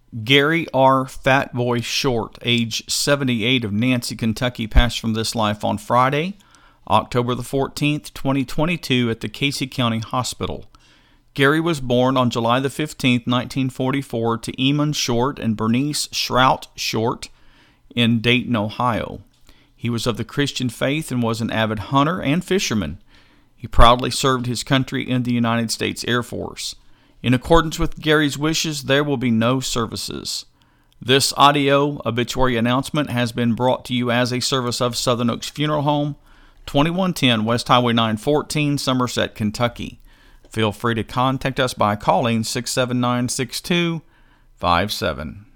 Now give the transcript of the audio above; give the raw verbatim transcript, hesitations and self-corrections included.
Gary R. Fatboy Short, age seventy-eight, of Nancy, Kentucky, passed from this life on Friday, October the fourteenth, twenty twenty-two, at the Casey County Hospital. Gary was born on July the fifteenth, nineteen forty-four, to Eamon Short and Bernice Shrout Short in Dayton, Ohio. He was of the Christian faith and was an avid hunter and fisherman. He proudly served his country in the United States Air Force. In accordance with Gary's wishes, there will be no services. This audio obituary announcement has been brought to you as a service of Southern Oaks Funeral Home, twenty-one ten West Highway nine fourteen, Somerset, Kentucky. Feel free to contact us by calling six seven nine, six two five seven.